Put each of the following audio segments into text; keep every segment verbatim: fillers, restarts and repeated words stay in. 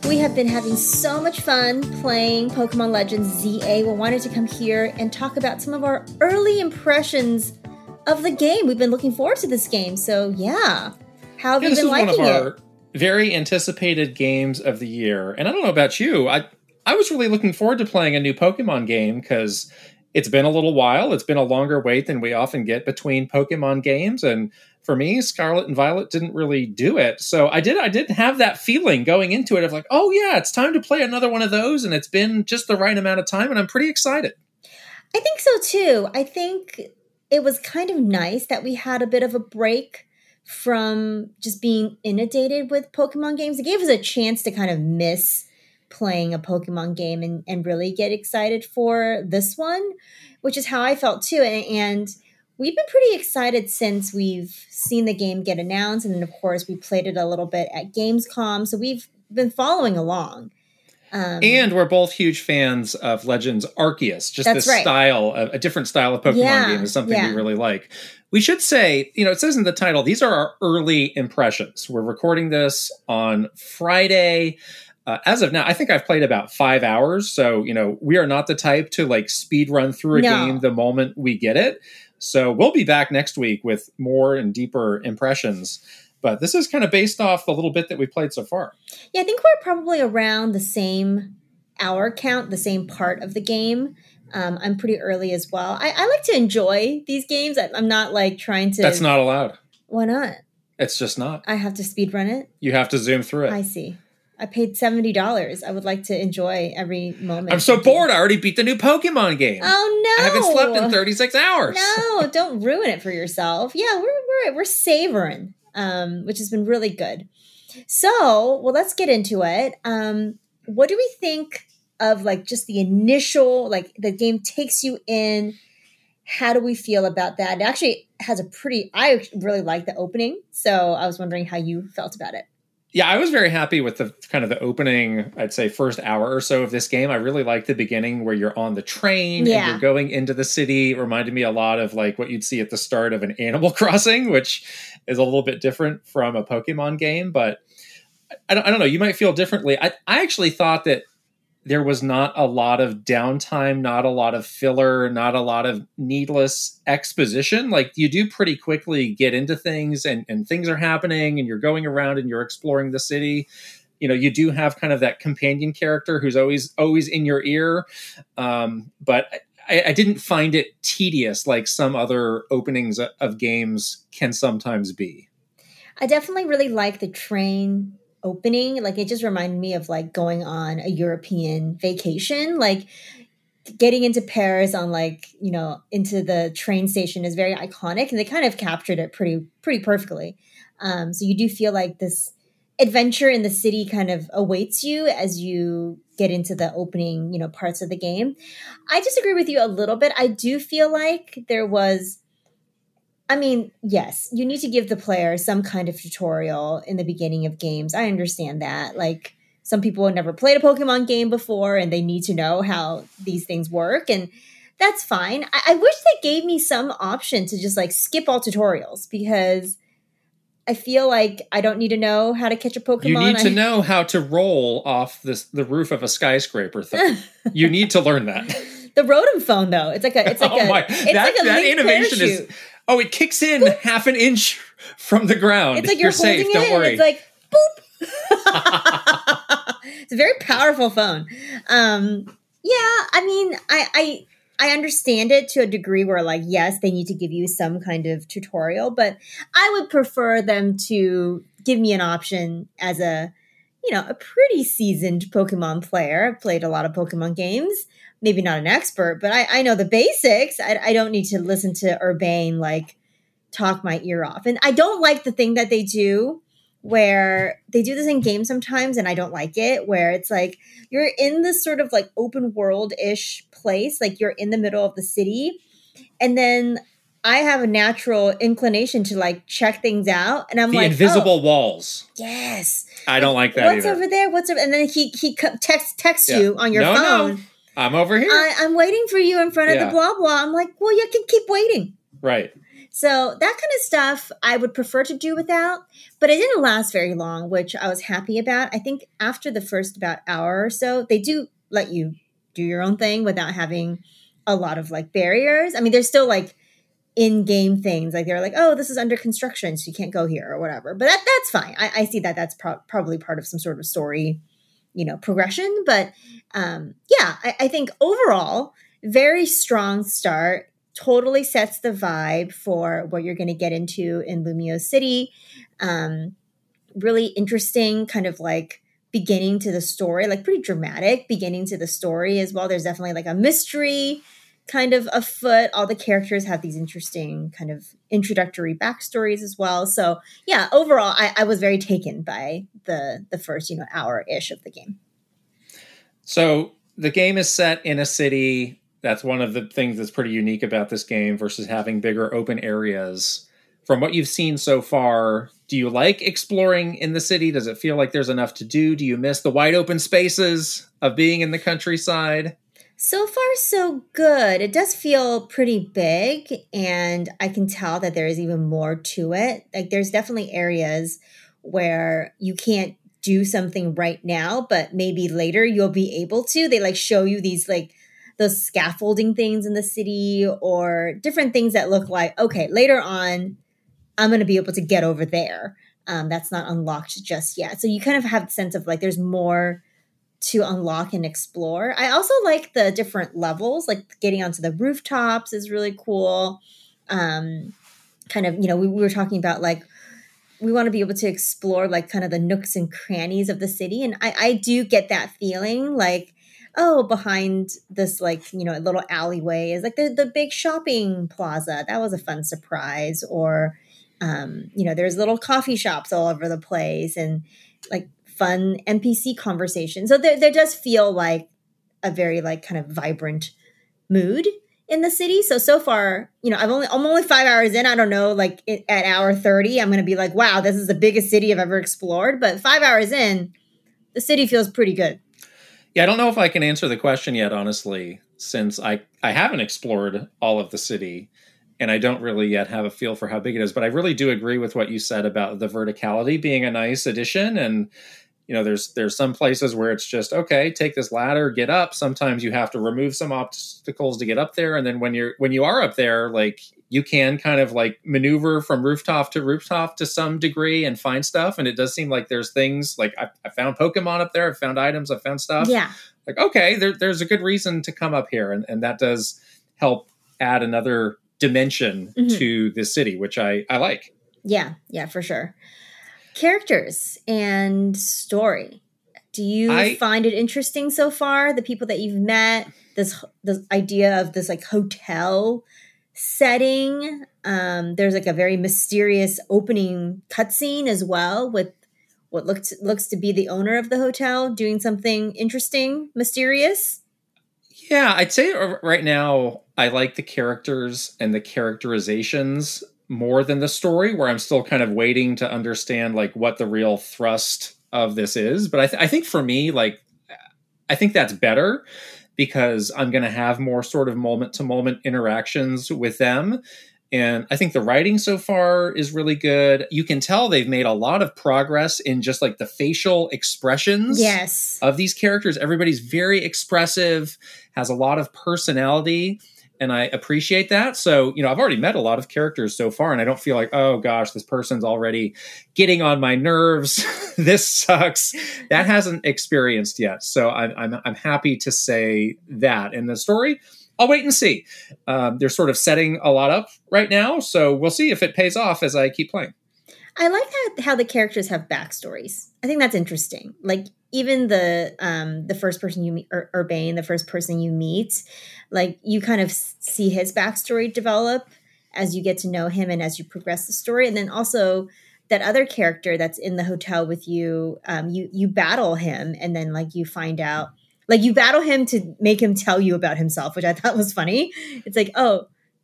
We have been having so much fun playing Pokemon Legends Z A. We wanted to come here and talk about some of our early impressions of the game. We've been looking forward to this game, so yeah. How have yeah, you been liking it? This is one of our it? very anticipated games of the year. And I don't know about you, I I was really looking forward to playing a new Pokemon game because it's been a little while. It's been a longer wait than we often get between Pokemon games, and for me, Scarlet and Violet didn't really do it. So I did I did have that feeling going into it of like, oh yeah, it's time to play another one of those, and it's been just the right amount of time, and I'm pretty excited. I think so too. I think it was kind of nice that we had a bit of a break from just being inundated with Pokemon games. It gave us a chance to kind of miss playing a Pokemon game and, and really get excited for this one, which is how I felt too. And, and we've been pretty excited since we've seen the game get announced. And then, of course, we played it a little bit at Gamescom. So we've been following along. Um, and we're both huge fans of Legends Arceus. Just this right. style, a, a different style of Pokemon yeah, game is something yeah. we really like. We should say, you know, it says in the title, these are our early impressions. We're recording this on Friday. Uh, as of now, I think I've played about five hours. So, you know, we are not the type to like speed run through a no. game the moment we get it. So we'll be back next week with more and deeper impressions. But this is kind of based off the little bit that we've played so far. Yeah, I think we're probably around the same hour count, the same part of the game. Um, I'm pretty early as well. I, I like to enjoy these games. I, I'm not like trying to... That's not allowed. Why not? It's just not. I have to speed run it? You have to zoom through it. I see. I paid seventy dollars. I would like to enjoy every moment. I'm so bored. I already beat the new Pokemon game. Oh, no. I haven't slept in thirty-six hours. No, don't ruin it for yourself. Yeah, we're we're we're savoring, um, which has been really good. So, well, let's get into it. Um, what do we think of like just the initial, like the game takes you in? How do we feel about that? It actually has a pretty, I really like the opening. So I was wondering how you felt about it. Yeah, I was very happy with the kind of the opening, I'd say, first hour or so of this game. I really liked the beginning where you're on the train yeah. and you're going into the city. It reminded me a lot of like what you'd see at the start of an Animal Crossing, which is a little bit different from a Pokemon game. But I don't, I don't know. You might feel differently. I, I actually thought that there was not a lot of downtime, not a lot of filler, not a lot of needless exposition. Like you do pretty quickly get into things and, and things are happening and you're going around and you're exploring the city. You know, you do have kind of that companion character who's always, always in your ear. Um, but I, I didn't find it tedious like some other openings of games can sometimes be. I definitely really like the train opening. Like it just reminded me of like going on a European vacation, like getting into Paris on like, you know, into the train station is very iconic and they kind of captured it pretty, pretty perfectly. Um, so you do feel like this adventure in the city kind of awaits you as you get into the opening, you know, parts of the game. I disagree with you a little bit. I do feel like there was I mean, yes, you need to give the player some kind of tutorial in the beginning of games. I understand that. Like, some people have never played a Pokemon game before and they need to know how these things work. And that's fine. I, I wish they gave me some option to just, like, skip all tutorials because I feel like I don't need to know how to catch a Pokemon. You need to I, know how to roll off this, the roof of a skyscraper thing. You need to learn that. The Rotom phone, though. It's like a, it's like oh a, my, it's that, like a that innovation parachute. is... Oh, it kicks in boop. half an inch from the ground. It's like you're, you're safe. holding Don't it worry. And it's like, boop. It's a very powerful phone. Um, yeah, I mean, I, I I understand it to a degree where, like, yes, they need to give you some kind of tutorial, but I would prefer them to give me an option as a, you know, a pretty seasoned Pokemon player. I've played a lot of Pokemon games. Maybe not an expert, but I, I know the basics. I, I don't need to listen to Urbane, like, talk my ear off. And I don't like the thing that they do where they do this in games sometimes, and I don't like it, where it's like you're in this sort of, like, open world-ish place. Like, you're in the middle of the city. And then I have a natural inclination to, like, check things out. And I'm the like, invisible oh, walls. Yes. I don't like that What's either. over there? What's over? And then he, he texts text Yeah. you on your no, phone. No. I'm over here. I, I'm waiting for you in front of Yeah. the blah, blah. I'm like, well, you can keep waiting. Right. So that kind of stuff I would prefer to do without, but it didn't last very long, which I was happy about. I think after the first about hour or so, they do let you do your own thing without having a lot of like barriers. I mean, there's still like in-game things, like they're like, oh, this is under construction, so you can't go here or whatever. But that that's fine. I, I see that that's pro- probably part of some sort of story, you know, progression. But um, yeah, I, I think overall, very strong start. Totally sets the vibe for what you're going to get into in Lumio City. Um, really interesting kind of like beginning to the story, like pretty dramatic beginning to the story as well. There's definitely like a mystery kind of afoot. All the characters have these interesting kind of introductory backstories as well. So yeah, overall, I, I was very taken by the the first, you know, hour-ish of the game. So the game is set in a city. That's one of the things that's pretty unique about this game versus having bigger open areas. From what you've seen so far, do you like exploring in the city? Does it feel like there's enough to do? Do you miss the wide open spaces of being in the countryside? So far, so good. It does feel pretty big, and I can tell that there is even more to it. Like, there's definitely areas where you can't do something right now, but maybe later you'll be able to. They like show you these like those scaffolding things in the city or different things that look like, okay, later on, I'm going to be able to get over there. Um, that's not unlocked just yet. So you kind of have the sense of like there's more to unlock and explore. I also like the different levels, like getting onto the rooftops is really cool. Um, kind of, you know, we, we were talking about like, we want to be able to explore like kind of the nooks and crannies of the city. And I, I do get that feeling like, oh, behind this like, you know, little alleyway is like the, the big shopping plaza. That was a fun surprise. Or, um, you know, there's little coffee shops all over the place and like fun N P C conversation. So there, there does feel like a very like kind of vibrant mood in the city. So, so far, you know, I've only, I'm only five hours in. I don't know, like it, at hour thirty, I'm going to be like, wow, this is the biggest city I've ever explored. But five hours in, the city feels pretty good. Yeah, I don't know if I can answer the question yet, honestly, since I, I haven't explored all of the city and I don't really yet have a feel for how big it is. But I really do agree with what you said about the verticality being a nice addition. And you know, there's there's some places where it's just, okay, take this ladder, get up. Sometimes you have to remove some obstacles to get up there. And then when you're when you are up there, like you can kind of like maneuver from rooftop to rooftop to some degree and find stuff. And it does seem like there's things like I, I found Pokemon up there. I found items. I found stuff. Yeah. Like, okay, there, there's a good reason to come up here. And, and that does help add another dimension mm-hmm. to this city, which I, I like. Yeah. Yeah, for sure. Characters and story. Do you I, find it interesting so far? The people that you've met, this this idea of this like hotel setting. Um, there's like a very mysterious opening cutscene as well with what looks looks to be the owner of the hotel doing something interesting, mysterious. Yeah, I'd say right now I like the characters and the characterizations more than the story, where I'm still kind of waiting to understand like what the real thrust of this is. But I, th- I think for me, like, I think that's better because I'm going to have more sort of moment to moment interactions with them. And I think the writing so far is really good. You can tell they've made a lot of progress in just like the facial expressions yes. of these characters. Everybody's very expressive, has a lot of personality. And I appreciate that. So, you know, I've already met a lot of characters so far, and I don't feel like, oh gosh, this person's already getting on my nerves. This sucks. That hasn't experienced yet. So I'm, I'm, I'm happy to say that. In the story, I'll wait and see. Um, they're sort of setting a lot up right now. So we'll see if it pays off as I keep playing. I like how, how the characters have backstories. I think that's interesting. Like, even the um, the first person you meet, Ur- Urbane, the first person you meet, like you kind of see his backstory develop as you get to know him and as you progress the story. And then also that other character that's in the hotel with you, um, you you battle him, and then like you find out, like you battle him to make him tell you about himself, which I thought was funny. It's like, oh,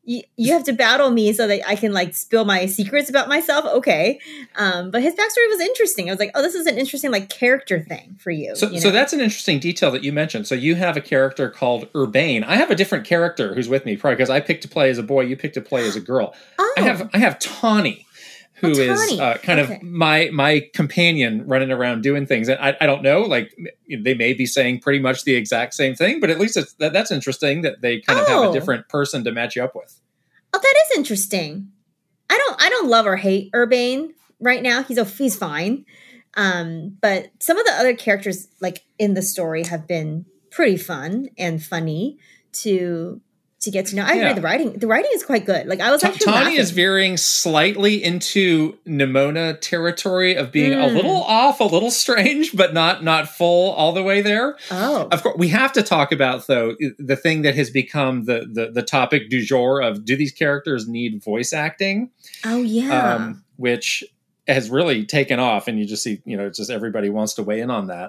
you, you have to battle me so that I can like spill my secrets about myself. Okay. Um, but his backstory was interesting. I was like, oh, this is an interesting like character thing for you. So, you know? so that's an interesting detail that you mentioned. So you have a character called Urbane. I have a different character who's with me, probably because I picked to play as a boy, you picked to play as a girl. Oh. I have I have Tawny, who oh, is Tawny. uh, kind okay. of my my companion running around doing things. And I, I don't know, like they may be saying pretty much the exact same thing, but at least it's, that, that's interesting that they kind of oh. have a different person to match you up with. Oh, that is interesting. I don't I don't love or hate Urbane right now. He's a, he's fine. Um, but some of the other characters like in the story have been pretty fun and funny to to get to know. I Yeah. agree. The writing the writing is quite good. Like I was Ta- actually Tawny laughing. is veering slightly into Nimona territory of being Mm. a little off, a little strange, but not not full all the way there. Oh, Of course, we have to talk about though the thing that has become the the, the topic du jour of do these characters need voice acting? oh yeah. Um, which has really taken off, and you just see, you know, it's just everybody wants to weigh in on that.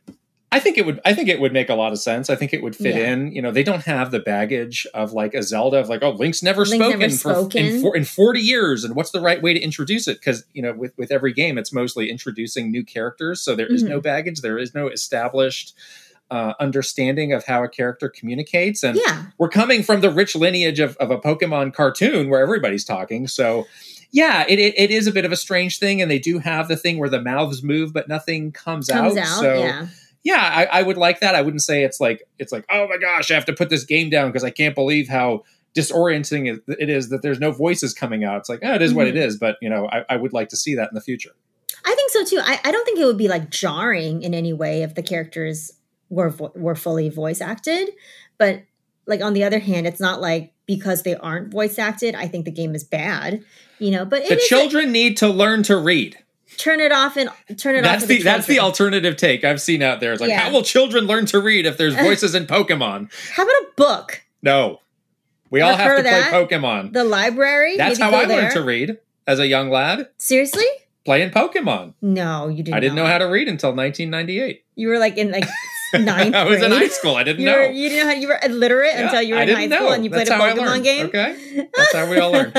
I think it would. I think it would make a lot of sense. I think it would fit Yeah. in. You know, they don't have the baggage of like a Zelda of like, oh, Link's never Link's spoken never for spoken. in, for, in forty years, and what's the right way to introduce it? Because you know, with with every game, it's mostly introducing new characters, so there is Mhm. no baggage. There is no established uh, understanding of how a character communicates, and Yeah. we're coming from the rich lineage of, of a Pokemon cartoon where everybody's talking. So, yeah, it, it it is a bit of a strange thing, and they do have the thing where the mouths move, but nothing comes, Comes out. out. So. Yeah. Yeah, I, I would like that. I wouldn't say it's like it's like, oh my gosh, I have to put this game down because I can't believe how disorienting it, it is that there's no voices coming out. It's like, oh, it is what it Mhm. is. But you know, I, I would like to see that in the future. I think so too. I, I don't think it would be like jarring in any way if the characters were vo- were fully voice acted. But like on the other hand, it's not like because they aren't voice acted, I think the game is bad. You know, but it The is children need to learn to read. a, turn it off and turn it That's off. the for that's the children. alternative take I've seen out there. It's like, Yeah. how will children learn to read if there's voices in Pokemon? How about a book? No, we all Ever have heard to of play that? Pokemon. The library? That's Maybe how go I there? learned to read as a young lad, Seriously? playing Pokemon. No, you didn't. I didn't know how to read until nineteen ninety-eight. You were like in like ninth I was grade. in high school. I didn't You know. were, you didn't know how you were illiterate Yeah, until you were I in high didn't school know. and you played That's a how I Pokemon learned. game. Okay, that's how we all learn.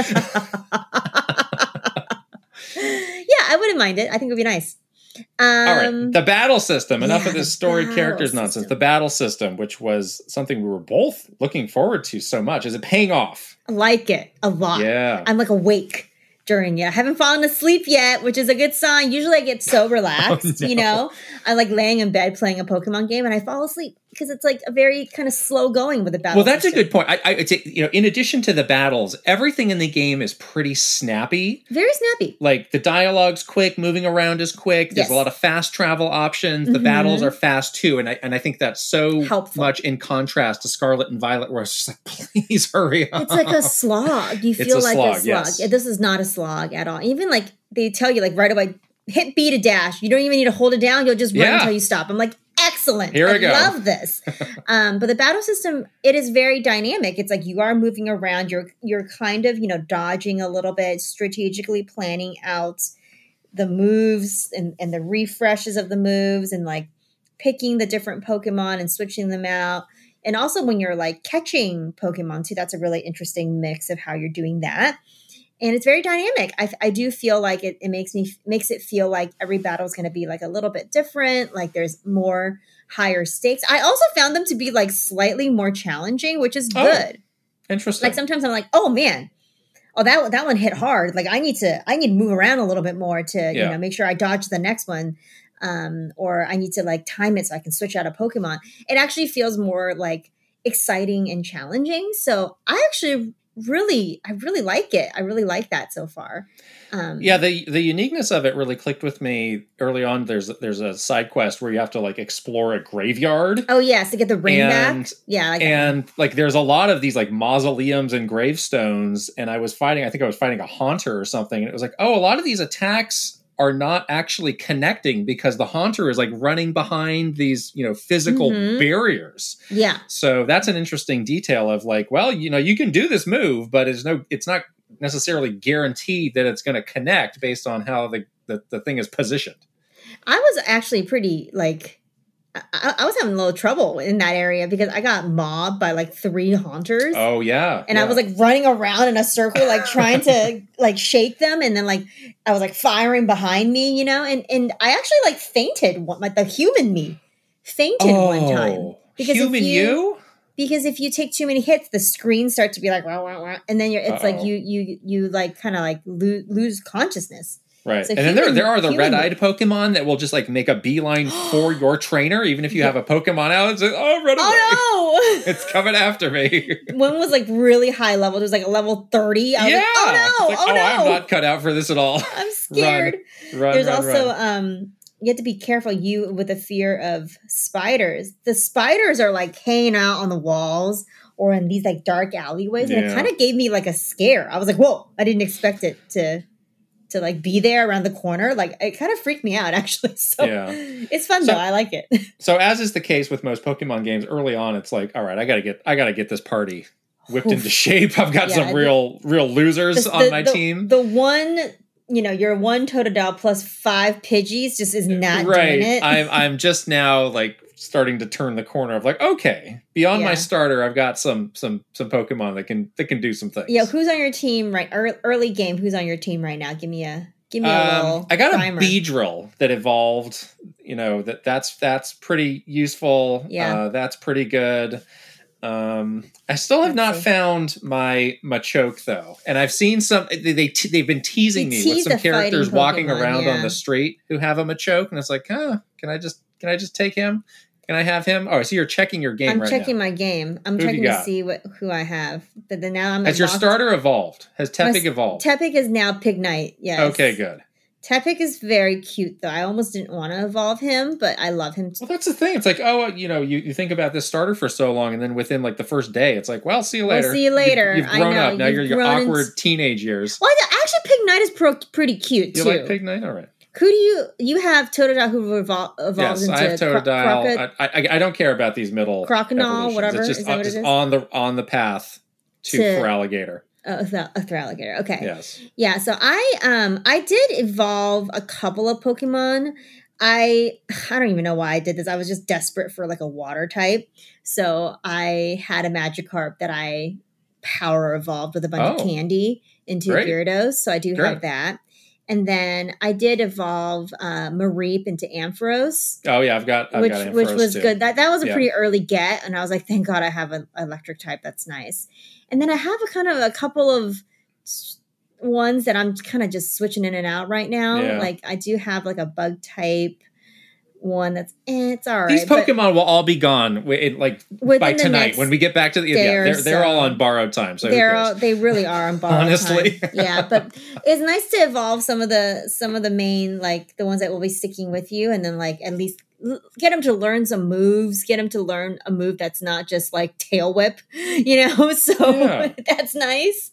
Yeah, I wouldn't mind it. I think it would be nice. Um, All right, the battle system. Enough yeah, of this the storied battle characters nonsense. system. The battle system, which was something we were both looking forward to so much, is it paying off? I like it a lot. Yeah. I'm like awake during it. I haven't fallen asleep yet, which is a good sign. Usually I get so relaxed, Oh, no. you know? I like laying in bed playing a Pokemon game and I fall asleep because it's like a very kind of slow going with the battle Well, that's system. a good point. I, I, it's, you know, in addition to the battles, everything in the game is pretty snappy. Very snappy. Like the dialogue's quick, moving around is quick. There's Yes. a lot of fast travel options. The Mhm. battles are fast too, and I and I think that's so Helpful. much in contrast to Scarlet and Violet, where it's just like, please hurry up. It's like a slog. You It's feel a like slog, a slog. yes. Yeah, this is not a slog at all. Even like they tell you like right away, hit B to dash. You don't even need to hold it down. You'll just run Yeah. until you stop. I'm like, excellent. Here we I go. love this. um, but the battle system, it is very dynamic. It's like you are moving around. You're you're kind of, you know, dodging a little bit, strategically planning out the moves and, and the refreshes of the moves and like picking the different Pokemon and switching them out. And also when you're like catching Pokemon too, that's a really interesting mix of how you're doing that. And it's very dynamic. I, I do feel like it, it makes me makes it feel like every battle is going to be like a little bit different. Like there's more higher stakes. I also found them to be like slightly more challenging, which is Oh. good. Interesting. Like sometimes I'm like, oh man, oh that that one hit hard. Like I need to I need to move around a little bit more to you Yeah. know make sure I dodge the next one, um, or I need to like time it so I can switch out a Pokemon. It actually feels more like exciting and challenging. So I actually really I really like it. I really like that so far. Um, Yeah, the the uniqueness of it really clicked with me early on. There's there's a side quest where you have to like explore a graveyard. Oh yes, to get the ring And- back. Yeah, I like that. And like there's a lot of these like mausoleums and gravestones, and I was fighting, I think I was fighting a haunter or something, and it was like, oh, a lot of these attacks are not actually connecting because the haunter is like running behind these, you know, physical Mhm. barriers. Yeah. So that's an interesting detail of like, well, you know, you can do this move, but it's no it's not necessarily guaranteed that it's going to connect based on how the, the the thing is positioned. I was actually pretty like I, I was having a little trouble in that area because I got mobbed by like three haunters. Oh yeah. And yeah. I was like running around in a circle, like trying to like shake them. And then like, I was like firing behind me, you know, and, and I actually like fainted one, like the human me fainted oh, one time. Because human if you, you? Because if you take too many hits, the screen starts to be like, wah, wah, wah, and then you're, it's Uh-oh. like you, you, you like kind of like lo- lose consciousness. Right. So and human, then there, there are the human. red-eyed Pokemon that will just like make a beeline for your trainer, even if you have a Pokemon out. It's like, oh, run away. Oh, no. It's coming after me. One was like really high level. It was like a level thirty. I was yeah. like, oh, no. Like, oh, oh, no. I'm not cut out for this at all. I'm scared. Run, run, There's run, also, run. um, you have to be careful, you, with the fear of spiders. The spiders are like hanging out on the walls or in these like dark alleyways. Yeah. And it kind of gave me like a scare. I was like, whoa, I didn't expect it to... to like be there around the corner. Like it kind of freaked me out actually. So yeah. it's fun so, though. I like it. So as is the case with most Pokemon games, early on, it's like, all right, I gotta get, I gotta get this party whipped Oof. into shape. I've got yeah, some real, the, real losers the, on my the, team. The one, you know, your one Totodile plus five Pidgeys just is not right. doing it. I'm, I'm just now like starting to turn the corner of like, okay, beyond yeah. my starter, I've got some, some, some Pokemon that can, that can do some things. Yeah. Who's on your team right? Early game. Who's on your team right now? Give me a, Give me a um, little I got primer. a Beedrill that evolved. You know that that's that's pretty useful. Yeah, uh, that's pretty good. Um, I still have not found my Machoke though, and I've seen some. They, they te- they've been teasing they me with some characters walking Pokemon, around yeah. on the street who have a Machoke, and it's like, huh? Can I just can I just take him? Can I have him? Oh, so you're checking your game I'm right checking now. my game. I'm Who checking to see what who I have. But then now I'm Has your starter evolved? Has Tepig evolved? Tepig is now Pignite. Yes. Okay, good. Tepig is very cute, though. I almost didn't want to evolve him, but I love him. Well, that's the thing. It's like, oh, you know, you, you think about this starter for so long, and then within like the first day, it's like, well, see you later. We'll see you later. You've, you've grown I know. up. Now you've you're your awkward into... teenage years. Well, actually, Pignite is pro- pretty cute, you too. You like Pignite? All right. Who do you... You have Totodile who evol- evolves yes, into... I have Totodile. Cro- I, I, I don't care about these middle Croconaw, whatever. It's just, is that what just it is? on the on the path to, to Feraligatr. Oh, a Feraligatr. Okay. Yes. Yeah. So I um I did evolve a couple of Pokemon. I I don't even know why I did this. I was just desperate for like a water type. So I had a Magikarp that I power evolved with a bunch oh, of candy into great. Gyarados. So I do Great. have that. And then I did evolve uh, Mareep into Ampharos. Oh yeah, I've got I've which got Ampharos which was too. good. That that was a yeah. pretty early get, and I was like, thank God I have an electric type. That's nice. And then I have a kind of a couple of ones that I'm kind of just switching in and out right now. Yeah. Like I do have like a bug type one that's eh, it's all right. These Pokemon will all be gone it, like by tonight when we get back to the yeah, they're, they're so. all on borrowed time. So they're all, they really are on borrowed Honestly. time. Yeah, but it's nice to evolve some of the some of the main like the ones that will be sticking with you, and then like at least get them to learn some moves. Get them to learn a move that's not just like tail whip, you know. So yeah. that's nice.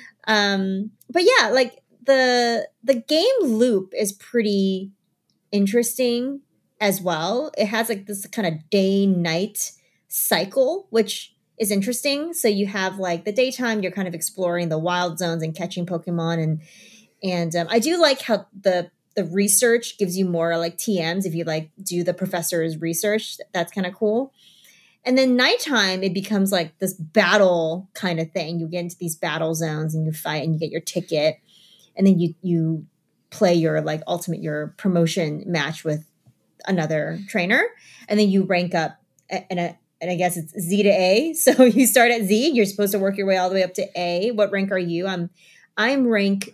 Um, but yeah, like the the game loop is pretty interesting as well. It has like this kind of day night cycle, which is interesting. So you have like the daytime, you're kind of exploring the wild zones and catching Pokemon, and and um, I do like how the the research gives you more like T Ms if you like do the professor's research. That's kind of cool. And then nighttime, it becomes like this battle kind of thing. You get into these battle zones and you fight and you get your ticket, and then you you play your like ultimate your promotion match with another trainer, and then you rank up and a and I guess it's Z to A. So you start at Z, you're supposed to work your way all the way up to A. What rank are you? I'm I'm rank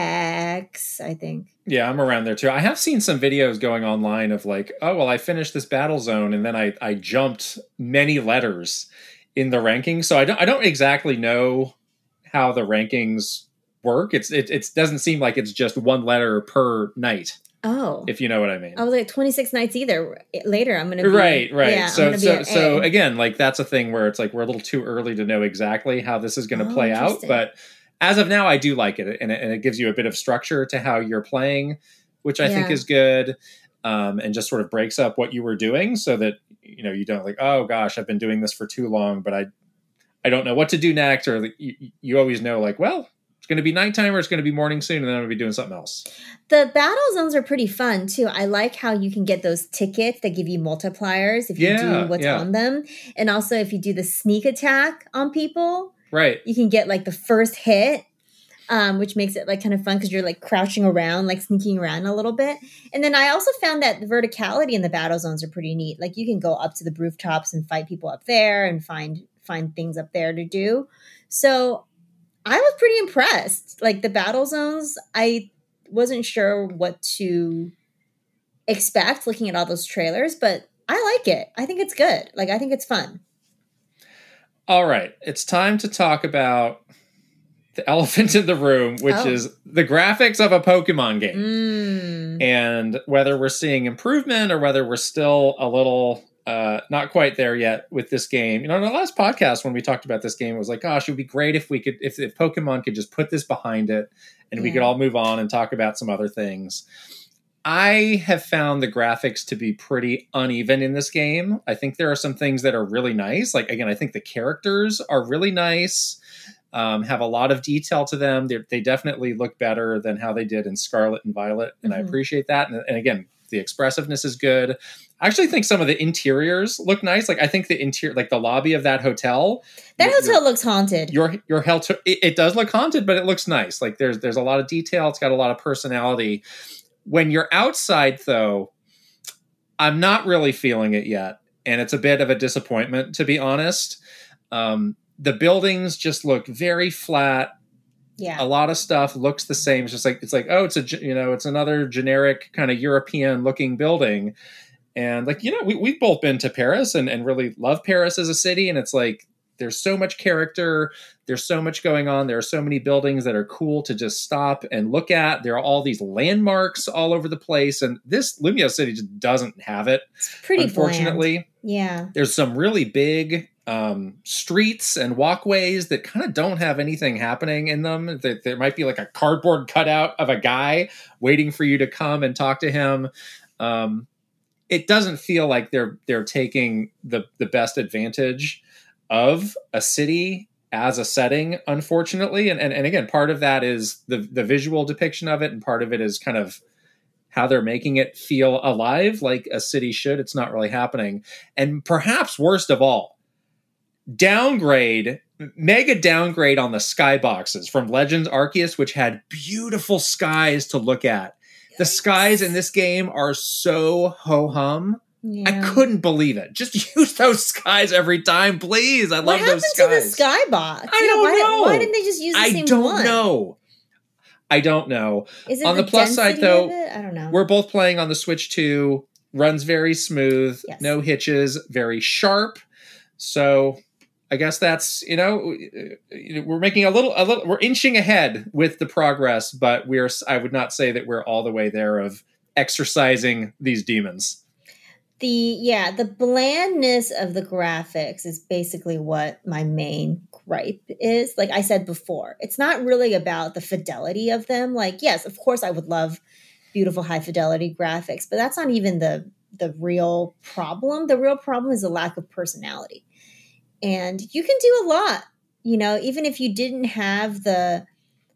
X, I think. Yeah, I'm around there too. I have seen some videos going online of like, oh well, I finished this battle zone and then I I jumped many letters in the rankings. So I don't I don't exactly know how the rankings work. It's it it doesn't seem like it's just one letter per night. Oh, if you know what I mean. I was like twenty-six nights either. Later, I'm going to be right, right. Yeah, so, so, so A. again, like that's a thing where it's like we're a little too early to know exactly how this is going to oh, play out. But as of now, I do like it, and it, and it gives you a bit of structure to how you're playing, which I yeah. think is good, um, and just sort of breaks up what you were doing, so that you know you don't like, oh gosh, I've been doing this for too long, but I, I don't know what to do next, or you, you always know like, well. It's going to be nighttime or it's going to be morning soon, and then I'm going to be doing something else. The battle zones are pretty fun too. I like how you can get those tickets that give you multipliers if you Yeah, do what's yeah. on them. And also if you do the sneak attack on people, Right. you can get like the first hit, um, which makes it like kind of fun because you're like crouching around, like sneaking around a little bit. And then I also found that the verticality in the battle zones are pretty neat. Like you can go up to the rooftops and fight people up there and find find things up there to do. So I was pretty impressed. Like the battle zones, I wasn't sure what to expect looking at all those trailers, but I like it. I think it's good. Like I think it's fun. All right. It's time to talk about the elephant in the room, which Oh. is the graphics of a Pokemon game. Mm. And whether we're seeing improvement or whether we're still a little uh, not quite there yet with this game. You know, in the last podcast when we talked about this game, it was like, gosh, it would be great if we could, if, if Pokemon could just put this behind it and we Yeah. could all move on and talk about some other things. I have found the graphics to be pretty uneven in this game. I think there are some things that are really nice. Like, again, I think the characters are really nice, um, have a lot of detail to them. They're, they definitely look better than how they did in Scarlet and Violet, and I Mhm. appreciate that. And, and again, the expressiveness is good. I actually think some of the interiors look nice. Like, I think the interior, like the lobby of that hotel, That your- hotel looks haunted. your your hotel, it, it does look haunted, but it looks nice. Like there's there's a lot of detail. It's got a lot of personality. When you're outside, though, I'm not really feeling it yet, and it's a bit of a disappointment, to be honest. Um, the buildings just look very flat. Yeah. A lot of stuff looks the same. It's just like it's like oh, it's a ge- you know it's another generic kind of European looking building, and like you know we we've both been to Paris and and really love Paris as a city, and it's like there's so much character. There's so much going on. There are so many buildings that are cool to just stop and look at. There are all these landmarks all over the place. And this Lumia City just doesn't have it. It's pretty unfortunately. bland. Yeah. There's some really big um, streets and walkways that kind of don't have anything happening in them. There, there might be like a cardboard cutout of a guy waiting for you to come and talk to him. Um, it doesn't feel like they're they're taking the the best advantage of a city as a setting, unfortunately. And, and and again, part of that is the the visual depiction of it, and part of it is kind of how they're making it feel alive like a city should. It's not really happening. And perhaps worst of all, downgrade, mega downgrade on the skyboxes from Legends Arceus, which had beautiful skies to look at. The skies in this game are so ho-hum. Yeah. I couldn't believe it. Just use those skies every time, please. I What love those skies. happened to the skybox? I You don't why, know. Why didn't they just use the I same don't one? know. I don't know. Is it On the plus side, density though, of it? I don't know. We're both playing on the Switch two. Runs very smooth. Yes. No hitches. Very sharp. So I guess that's, you know, we're making a little, a little, we're inching ahead with the progress, but we're, I would not say that we're all the way there of exercising these demons. The yeah, the blandness of the graphics is basically what my main gripe is. Like I said before, it's not really about the fidelity of them. Like, yes, of course I would love beautiful high fidelity graphics, but that's not even the the real problem. The real problem is the lack of personality. And you can do a lot, you know, even if you didn't have the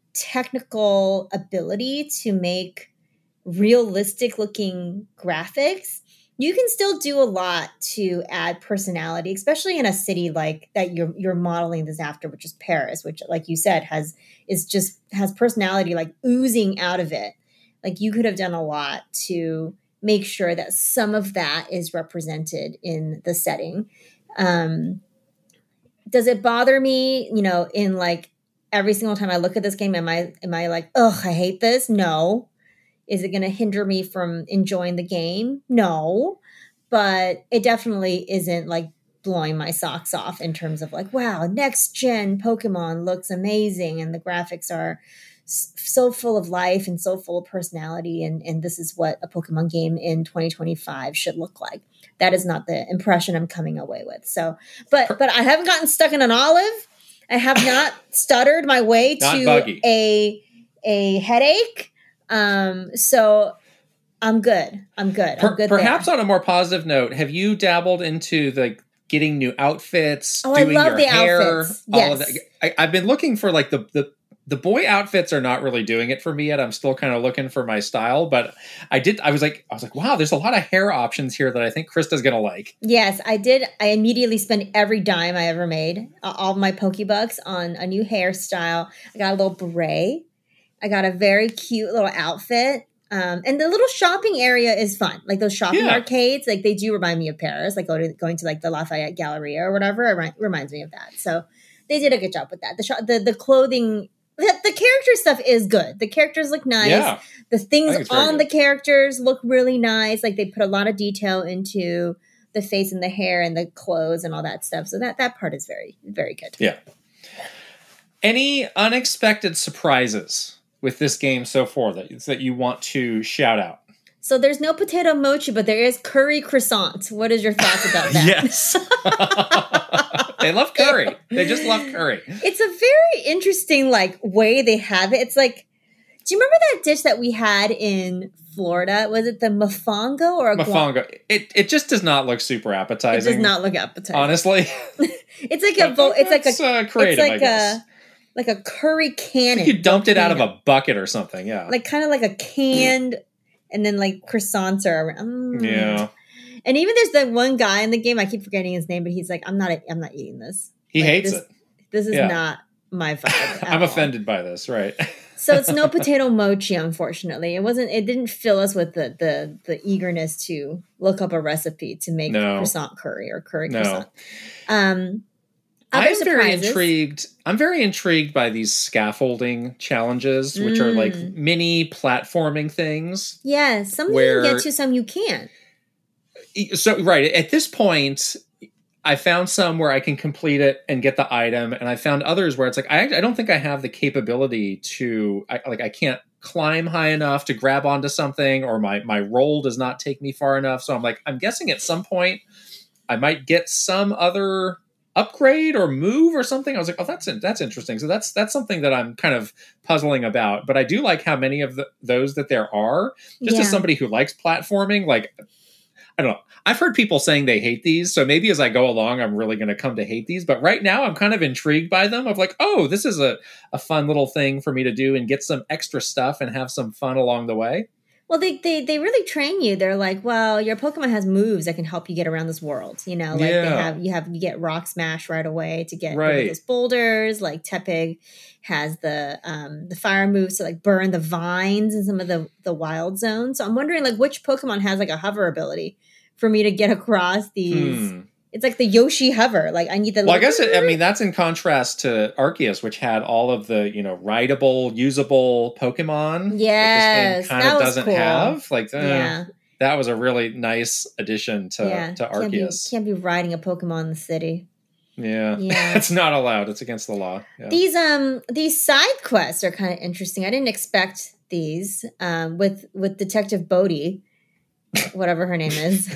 technical ability to make realistic looking graphics, you can still do a lot to add personality, especially in a city like that you're you're modeling this after, which is Paris, which, like you said, has is just has personality like oozing out of it. Like you could have done a lot to make sure that some of that is represented in the setting. Um, does it bother me, you know, in like every single time I look at this game, am I am I like, ugh, I hate this? No. Is it going to hinder me from enjoying the game? No, but it definitely isn't like blowing my socks off in terms of like, wow, next gen Pokemon looks amazing and the graphics are s- so full of life and so full of personality. And, and this is what a Pokemon game in twenty twenty-five should look like. That is not the impression I'm coming away with. So, but, but I haven't gotten stuck in an olive. I have not stuttered my way Not to buggy. a, a headache. Um, so I'm good. I'm good. I'm Per- good. perhaps there. on a more positive note, have you dabbled into the getting new outfits, Oh, I doing love your the hair, outfits. all of Yes. that? I, I've been looking for like the, the the boy outfits are not really doing it for me yet. I'm still kind of looking for my style, but I did. I was like, I was like, wow, there's a lot of hair options here that I think Krista's gonna like. Yes, I did. I immediately spent every dime I ever made, uh, all my Pokebucks, on a new hairstyle. I got a little beret. I got a very cute little outfit. Um, and the little shopping area is fun. Like those shopping Yeah. arcades, like they do remind me of Paris. Like go to, going to like the Lafayette Galleria or whatever, it ri- reminds me of that. So they did a good job with that. The sh- the the clothing, the, the character stuff is good. The characters look nice. Yeah. The I think things it's very on good. the characters look really nice. Like they put a lot of detail into the face and the hair and the clothes and all that stuff. So that that part is very very good. Yeah. Any unexpected surprises with this game so far that that you want to shout out? So there's no potato mochi, but there is curry croissant. What is your thoughts about that? Yes. They love curry. They just love curry. It's a very interesting like way they have it. It's like, do you remember that dish that we had in Florida? Was it the mofongo or a guac? Mofongo. It it just does not look super It appetizing. does not look appetizing. Honestly. It's like a But vo- it's like that's, a uh, creative, it's like I guess. a like a curry cannon. You dumped it out of volcano. a bucket or something. Yeah. like kind of like a canned, and then like croissants are around. Mm. Yeah. And even there's that one guy in the game. I keep forgetting his name, but he's like, "I'm not. I'm not eating this. He Like, hates this, it. This is Yeah. not my vibe. at I'm all." offended by this, right? So it's no potato mochi, unfortunately. It wasn't. It didn't fill us with the the the eagerness to look up a recipe to make No. croissant curry or curry No. croissant. Um, other I'm very surprises- intrigued. I'm very intrigued by these scaffolding challenges, which are like Mm. mini platforming things. Yeah, some where- you can get to, some you can't. So, right at this point, I found some where I can complete it and get the item, and I found others where it's like I, I don't think I have the capability to, I, like, I can't climb high enough to grab onto something, or my my roll does not take me far enough. So I'm like, I'm guessing at some point I might get some other upgrade or move or something. I was like, oh, that's that's interesting. So that's that's something that I'm kind of puzzling about. But I do like how many of the, those that there are. Just Yeah. as somebody who likes platforming, like, I don't know. I've heard people saying they hate these, so maybe as I go along, I'm really going to come to hate these. But right now, I'm kind of intrigued by them. Of like, oh, this is a, a fun little thing for me to do and get some extra stuff and have some fun along the way. Well, they, they they really train you. They're like, well, your Pokemon has moves that can help you get around this world. You know, like they Yeah. have you have you get Rock Smash right away to get rid Right. of those boulders. Like Tepig has the um the fire moves to like burn the vines in some of the the wild zones. So I'm wondering like which Pokemon has like a hover ability for me to get across these. Hmm. It's like the Yoshi hover. Like I need the. Well, I guess it, I mean that's in contrast to Arceus, which had all of the you know rideable, usable Pokemon. Yes, that this game kind that of was doesn't cool. have. Like, eh, Yeah, that was a really nice addition to yeah. to Can't be, Arceus. can't be riding a Pokemon in the city. Yeah, Yeah. it's not allowed. It's against the law. Yeah. These um these side quests are kind of interesting. I didn't expect these um with with Detective Bodhi, whatever her name is.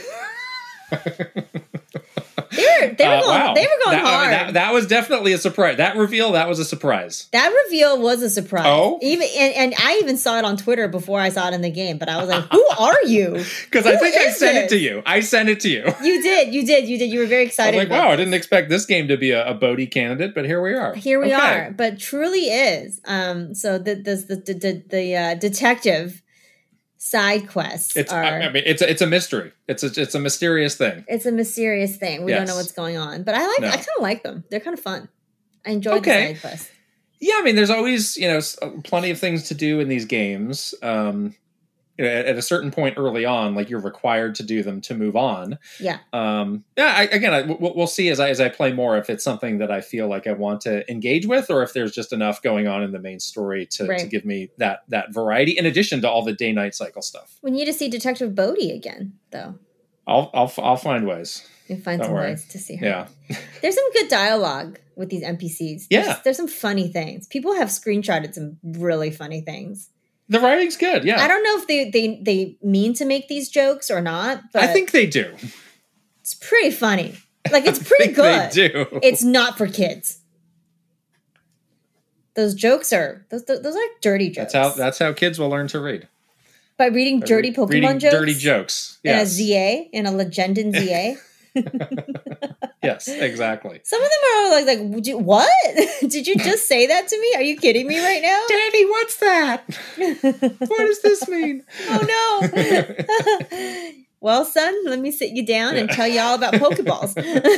they were they were Uh, going wow. they were going that, I mean, hard. that, that was definitely a surprise. That reveal, that was a surprise. That reveal was a surprise. Oh? Even and, and I even saw it on Twitter before I saw it in the game. But I was like, "Who are you?" Because I Who think I is sent it this? to you. I sent it to you. You did, you did, you did. You were very I was excited. like, about wow, I this. didn't expect this game to be a, a Bodhi candidate, but here we are. Here we Okay. are, but truly is. Um, so the the the the, the uh, detective side quests It's are. I, I mean, it's a, it's a mystery. It's a it's a mysterious thing. It's a mysterious thing. We don't know Yes. what's going on, but I like. No. I kind of like them. They're kind of fun. I enjoy Okay. the side quests. Yeah, I mean, there's always you know s- plenty of things to do in these games. Um, you know, at, at a certain point early on, like you're required to do them to move on. Yeah. Um, yeah. I, again, I, we'll, we'll see as I as I play more if it's something that I feel like I want to engage with, or if there's just enough going on in the main story to, to Right. give me that that variety. In addition to all the day night cycle stuff, We need to see Detective Bodhi again, though. I'll I'll I'll find ways. We find Don't some worry. ways to see her. Yeah. There's some good dialogue with these N P Cs. Yeah. There's, there's some funny things. People have screenshotted some really funny things. The writing's good. Yeah. I don't know if they, they, they mean to make these jokes or not, but I think they do. it's pretty funny. Like, it's I pretty think good. They do. It's not for kids. Those jokes are those those are dirty jokes. That's how that's how kids will learn to read. By reading dirty Pokemon Reading jokes, dirty jokes. in a Yes. Z A, in a Legendin Z A. Yes, exactly. Some of them are like, like would you, what? Did you just say that to me? Are you kidding me right now? Daddy, what's that? What does this mean? Oh, no. Well, son, let me sit you down and tell you all about Pokeballs.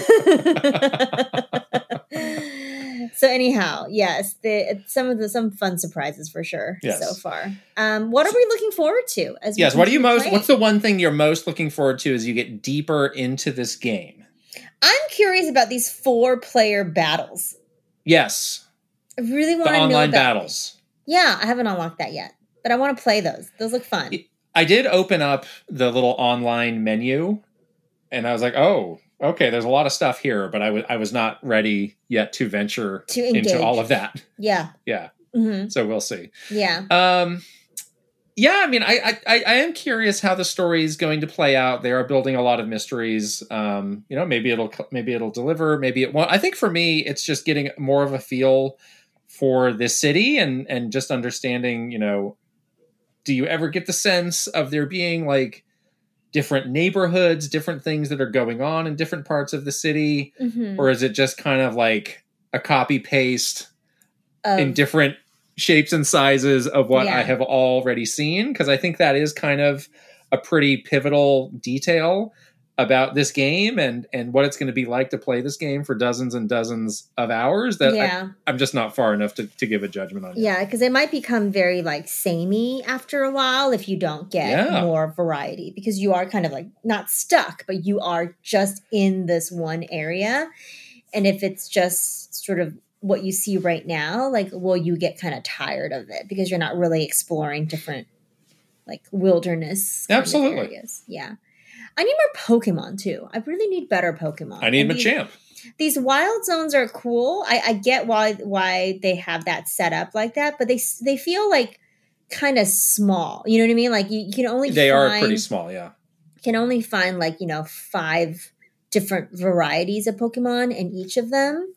So anyhow, yes, the, some of the some fun surprises for sure yes. so far. Um, what are we looking forward to? As yes, what are you most? Playing? What's the one thing you're most looking forward to as you get deeper into this game? I'm curious about these four-player battles. Yes, I really want to know the online about battles. Yeah, I haven't unlocked that yet, but I want to play those. Those look fun. I did open up the little online menu, and I was like, oh. Okay, there's a lot of stuff here, but I, w- I was not ready yet to venture to into all of that. Yeah. Yeah. Mm-hmm. So we'll see. Yeah. Um, yeah, I mean, I, I, I am curious how the story is going to play out. They are building a lot of mysteries. Um, you know, maybe it'll maybe it'll deliver. Maybe it won't. I think for me, it's just getting more of a feel for this city and and just understanding, you know, do you ever get the sense of there being like different neighborhoods, different things that are going on in different parts of the city? Mm-hmm. Or is it just kind of like a copy paste um, in different shapes and sizes of what yeah. I have already seen? Because I think that is kind of a pretty pivotal detail about this game and, and what it's going to be like to play this game for dozens and dozens of hours that yeah. I, I'm just not far enough to, to give a judgment on. Yeah, because it might become very like samey after a while if you don't get yeah. more variety, because you are kind of like not stuck, but you are just in this one area. And if it's just sort of what you see right now, like, will you get kind of tired of it because you're not really exploring different like wilderness kind Absolutely. of areas. Yeah. I need more Pokemon too. I really need better Pokemon. I need and Machamp. These, these wild zones are cool. I, I get why why they have that set up like that, but they they feel like kind of small. You know what I mean? Like you, you can only they find, are pretty small. Yeah, can only find like you know five different varieties of Pokemon in each of them,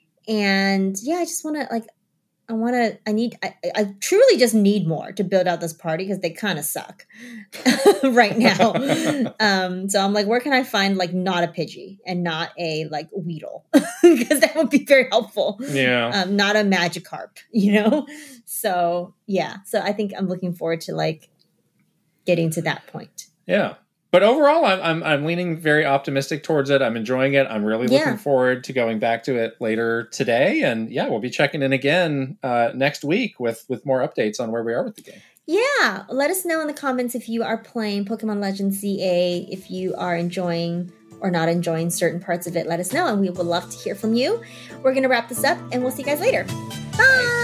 and yeah, I just want to like. I want to, I need, I, I truly just need more to build out this party because they kind of suck right now. um, so I'm like, where can I find like not a Pidgey and not a like Weedle? Because that would be very helpful. Yeah. Um, not a Magikarp, you know? So yeah. So I think I'm looking forward to like getting to that point. Yeah. But overall, I'm, I'm I'm leaning very optimistic towards it. I'm enjoying it. I'm really looking yeah. forward to going back to it later today. And yeah, we'll be checking in again uh, next week with, with more updates on where we are with the game. Yeah. Let us know in the comments if you are playing Pokemon Legends Z A, if you are enjoying or not enjoying certain parts of it. Let us know, and we would love to hear from you. We're going to wrap this up, and we'll see you guys later. Bye!